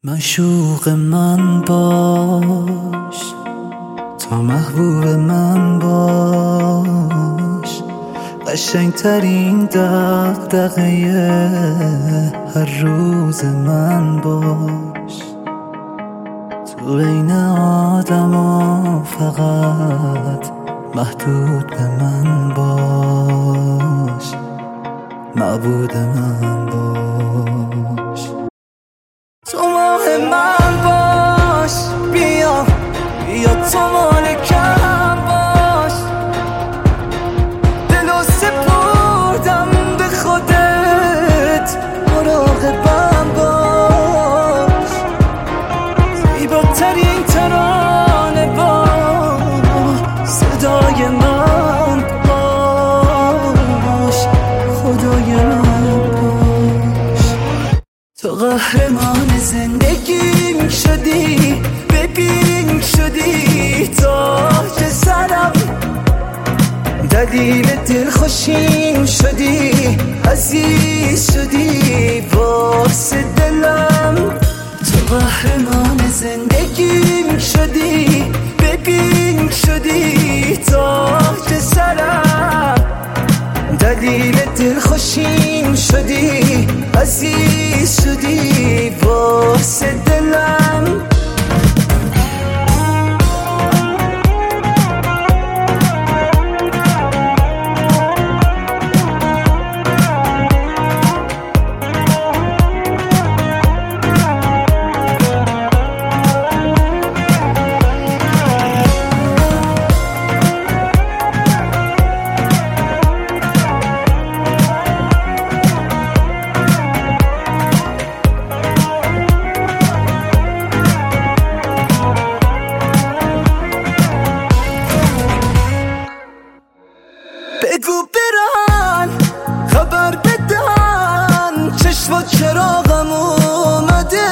معشوق من باش، تا محبوب من باش، قشنگترین دغدغه هر روز من باش. تو بین آدما فقط محدود به من باش، معبود من باش. تو ماه من باش، بیا تو مالکم باش، دلو سپردم به خودت، مراقبم باش. زیباترین ترانه با صدای من باش، خدای من باش. تو قهرمان زندگیم شدی، ببین شدی تاج سرم، دلیل دلخوشیم شدی، عزیز شدی واسه دلم. تو قهرمان زندگیم شدی، ببین شدی تاج سرم، دلیل دلخوشیم شدی، عزیز شدی واسه دلم. بگو برن خبر بدن، چشم و چراغم اومده،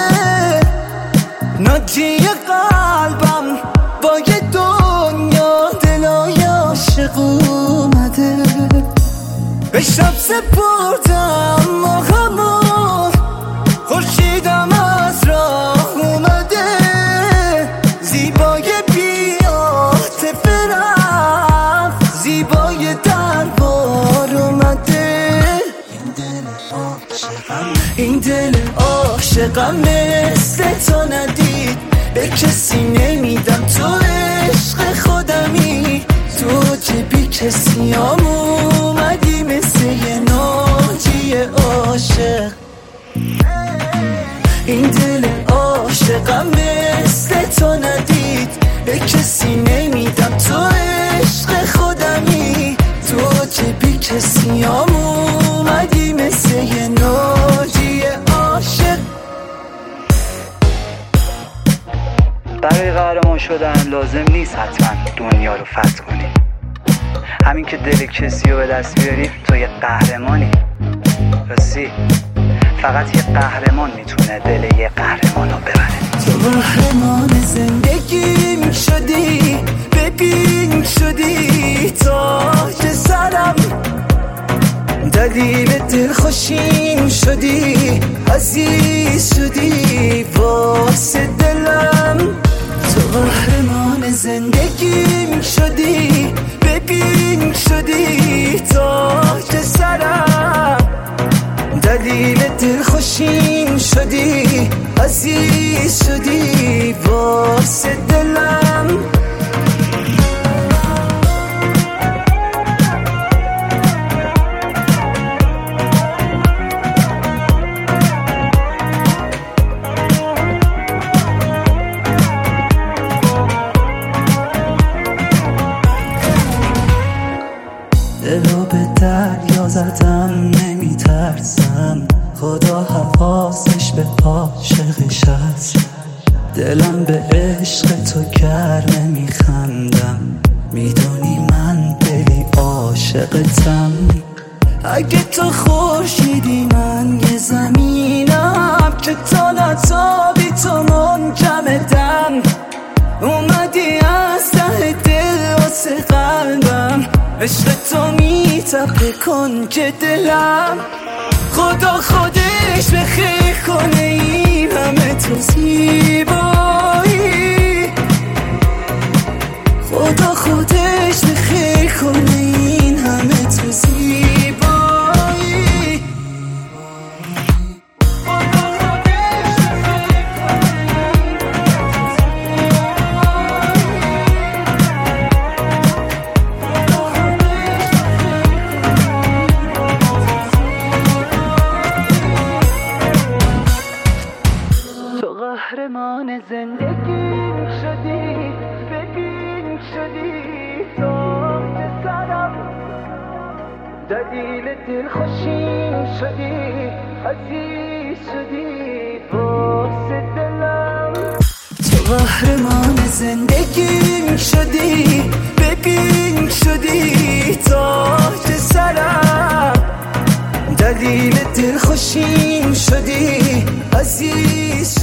ناجی قلبم با یه دنیا دلای عاشق اومده. به شب سپردم ماهمون، خورشیدم از راه اومده، زیبای بی‌عاطفه رفت، زیبای دربار اومده. این دل عاشقم مثل تو ندید، به کسی نمیدم، تو عشق خودمی، تو که بی کسی هم اومدی مثل یه ناجی عاشق. این دل عاشقم مثل تو ندید، به کسی نمیدم، تو عشق خودمی، تو که بی کسی هم اومدی مثل یه ناجی عاشق. برای قهرمان شدن لازم نیست حتما دنیا رو فتح کنی، همین که دل کسی رو به دست بیاری تو یه قهرمانی. راستی فقط یه قهرمان میتونه دل یه قهرمان رو ببره. تو قهرمان زندگیم شدی، ببین شدی تاج سرم، دلیل دلخوشیم شدی، عزیز شدی واسه دلم. تو قهرمان زندگیم شدی، ببین شدی تاج سرم، دلیل دلخوشیم شدی، عزیز شدی واسه دلم. دلو به دریا زدم نمیترسم، خدا حواسش به عاشقش هست. دلم به عشق تو گرمه میخندم، میدونی من دلی عاشقتم. اگه تو خورشیدی من یه زمینم، که تا نتابی تو منجمدم. اومدی از ته دل واسه قلبم، عشق تو میتپه کنج دلم. خدا خودش به خیر کنه این همه توصیه قهرمان زندگیم شدی، ببین شدی تاج سرم، دلیل دلخوشیم شدی، عزیز شدی واسه دلم. تو قهرمان زندگیم شدی، ببین شدی تاج سرم، دلیل دلخوشیم شدی، عزیز